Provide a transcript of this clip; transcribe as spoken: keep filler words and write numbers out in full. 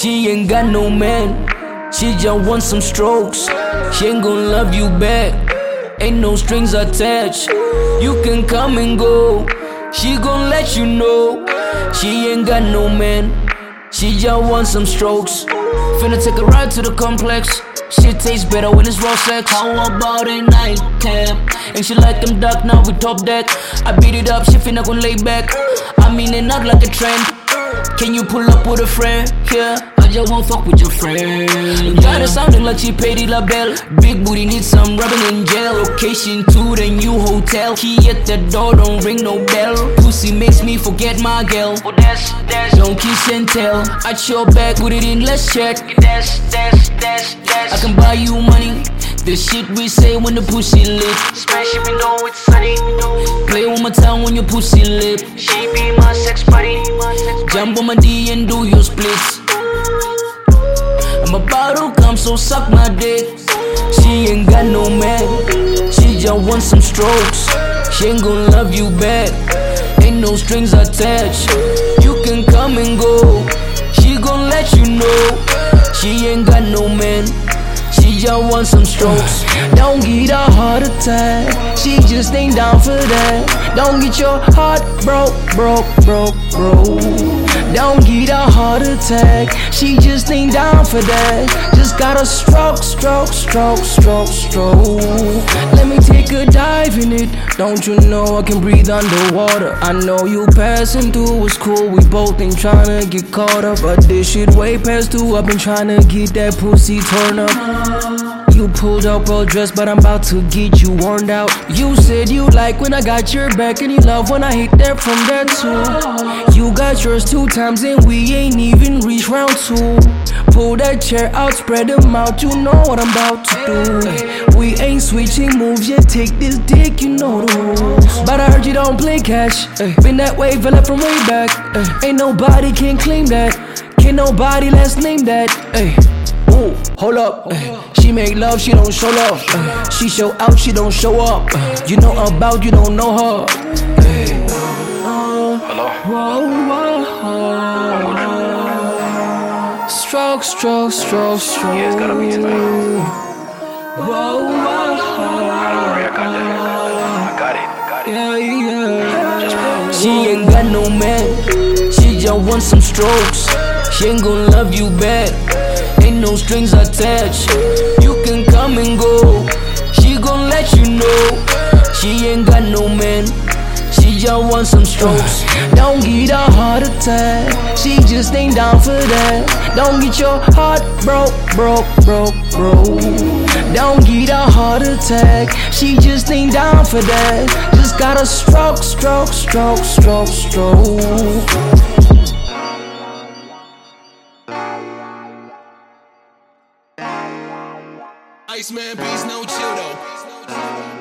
She ain't got no man, she just wants some strokes. She ain't gon' love you back, ain't no strings attached. You can come and go, she gon' let you know. She ain't got no man, she just wants some strokes. Finna take a ride to the complex, shit tastes better when it's raw sex. How about a nightcap? And she like them dark, now we top deck. I beat it up, she finna gon' lay back. I mean it not like a trend. Can you pull up with a friend? Yeah, I just won't fuck with your friend. Got it sounding like she paid the label. Big booty needs some rubbing in gel. Location to the new hotel. Key at the door, don't ring no bell. Pussy makes me forget my girl. Oh, that's, that's. Don't kiss and tell. At your back, put it in, let's check. That's, that's, that's, that's. I can buy you money. The shit we say when the pussy lit. Smash it, we know it's sunny. Play one more time when your pussy lit. She be my sex buddy. Jump on my D and do your splits. I'm about to come, so suck my dick. She ain't got no man, she just wants some strokes. She ain't gon' love you back, ain't no strings attached. You can come and go, she gon' let you know. She ain't got no man, she just wants some strokes. Don't get a heart attack, she just ain't down for that. Don't get your heart broke, broke, broke, broke. Don't get a heart attack, she just ain't down for that. Just got a stroke, stroke, stroke, stroke, stroke. Let me take a dive in it. Don't you know I can breathe underwater? I know you passing through, it's cool. We both ain't tryna get caught up, but this shit way past due. I've been tryna get that pussy torn up. You pulled up well dressed, but I'm about to get you worn out. You said you like when I got your back, and you love when I hit that from that too. You got yours two times and we ain't even reached round two. Pull that chair out, spread them out, you know what I'm about to do. We ain't switching moves yet, take this dick, you know the rules. But I heard you don't play cash, been that way, fella from way back. Ain't nobody can claim that, can't nobody last name that. Ooh, hold up, she make love, she don't show love. She show out, she don't show up. You know about, you don't know her. Hello? Whoa, whoa. Stroke, stroke, stroke, stroke. Yeah, it's gotta be tonight. Whoa, whoa. Don't worry, I got that. I got it, I got it. Yeah, yeah. Just play. She ain't got no man, she just wants some strokes. She ain't gon' love you back, ain't no strings attached. You can come and go, she gon' let you know. She ain't got no man, she just wants some strokes. Don't get a heart attack, she just ain't down for that. Don't get your heart broke, broke, broke, broke. Don't get a heart attack, she just ain't down for that. Just got a stroke, stroke, stroke, stroke, stroke. Iceman beats no chill though.